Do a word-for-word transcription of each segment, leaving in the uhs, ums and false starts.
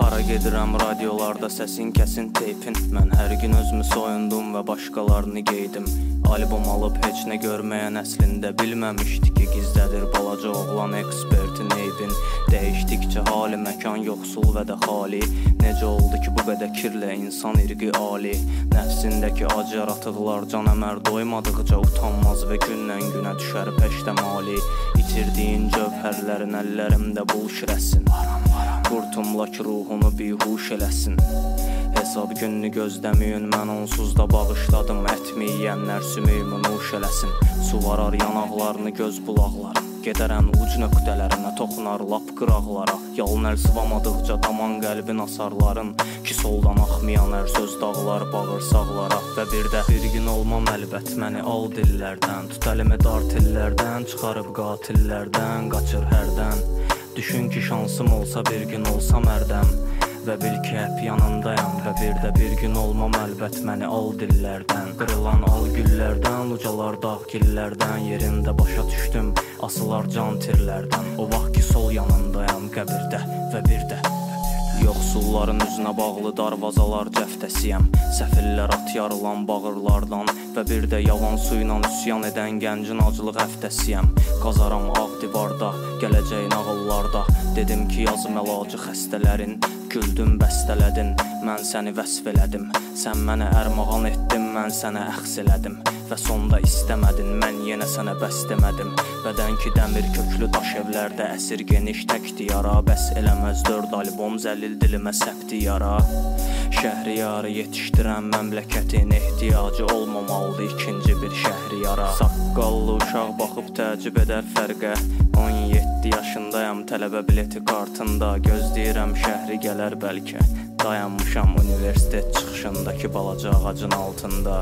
Hara gedirəm radiolarda səsin kəsin teypin. Mən hər gün özümü soyundum və başqalarını geydim. Albom alıb heç nə görməyən əslində bilməmişdi ki, gizlədir balaca oğlan ekspertin eybin. Dəyişdikcə hali məkan yoxsul və də xali. Necə oldu ki bu qədər kirlə insan irqi ali. Nəfsindəki acı yaratıqlar can əmər doymadıqca utanmaz və gündən günə düşər peştəmali. İtirdiyin cövhərlərin əllərimdə bul şirəsin. Qurtumla ki ruhunu bihuş eləsin. Hesab gününü gözləməyin, mən onsuz da bağışladım. Ətmi yiyənlər sümüyümü nuş eləsin. Su varar yanaqlarını göz bulaqlar. Gedərən uc nöqtələrinə, toxunar lap qıraqlara. Yalın əl sıvamadıqca daman qəlbin asarların. Ki soldan axmayan hər söz dağlar bağırsaqlara. Və bir də bir gün olmam əlbət, məni al dillərdən. Tut əlimi dar tillərdən, çıxarıb qatillərdən, qaçır hərdən. Düşün ki şansım olsa bir gün olsam ərdəm. Və bil ki hep yanındayam. Və bir də bir gün olmam əlbət, məni al dillərdən. Qırılan al güllərdən, ucalar dağ gillərdən. Yerində başa düşdüm, asılar can tirlərdən. O vaxt ki sol yanındayam qəbirdə. Və bir də yoxsulların üzünə bağlı darvazalar cəftəsiyəm. Səfillər at yarılan bağırlardan. Və bir də yalan suyla üsyan edən gəncin acılıq həftəsiyəm. Qazaram ağ divarda, gələcəyin ağıllarda. Dedim ki yazım əlacı xəstələrin. Güldüm bəstələdin, mən səni vəsf elədim. Sən mənə ərmağan etdin, mən sənə əxs elədim. Və sonda istəmədin, mən yenə sənə bəs demədim. Bədən ki dəmir köklü daş evlərdə əsir geniş təkdi yara. Bəs eləməz dörd albom zəlil dilimə səpdi yara. Şəhriyarı yetişdirən məmləkətin ehtiyacı olmamalıdır ikinci bir şəhriyara. Saqqallı uşaq baxıb təəccüb edər fərqə. on yeddi yaşındayam, tələbə bileti kartında. Gözləyirəm şəhri gələr bəlkə. Dayanmışam universitet çıxışındakı balaca ağacın altında.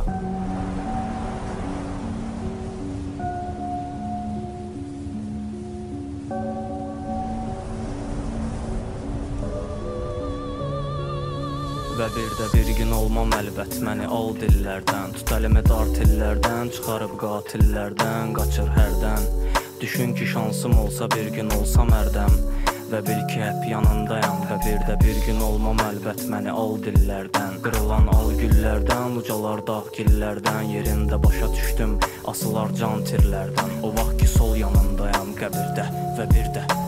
Və bir də bir gün olmam əlbət, məni al dillərdən. Tut əlimi dar tillərdən, çıxarıb qatillərdən, qaçır hərdən. Düşün ki şansım olsa bir gün olsam ərdəm. Və bil ki hep yanındayam. Və bir də bir gün olmam əlbət, məni al dillərdən. Qırılan al güllərdən, ucalar dağ gillərdən. Yerində başa düşdüm, asılar can tirlərdən. O vaxt ki sol yanındayam qəbirdə. Və bir də